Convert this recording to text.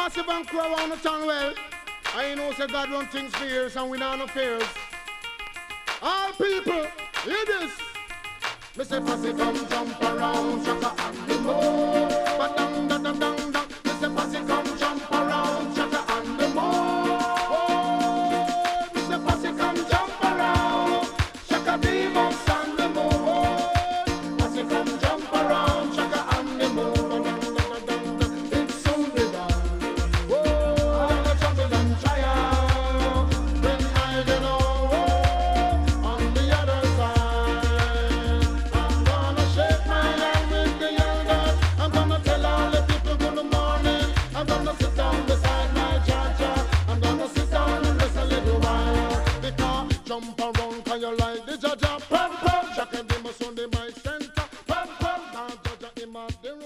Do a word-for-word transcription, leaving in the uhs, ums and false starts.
massive and crew around the town well. I know say God run things for years and we know no fears. All people, hear this. Me say posse come jump around, shaka and the moon. But dang dang dang dang dang. Me say posse come jump around, shaka and the moon. Oh, me say posse come jump around, shaka demons and the moon. Posse come jump around, shaka and the moon. Dang dang dang dang. It's soon be done. Oh, I'm a trouble and trial. When I get over on the other side, I'm gonna shake my hand with the elders. I'm gonna tell all the people good morning. I'm gonna sit down beside my cha-cha. I'm gonna sit down and rest a little while. Because jump around can you like the cha-cha. Pam pam, Jack and Demus on the mic center. Pam pam, now Jaja him at the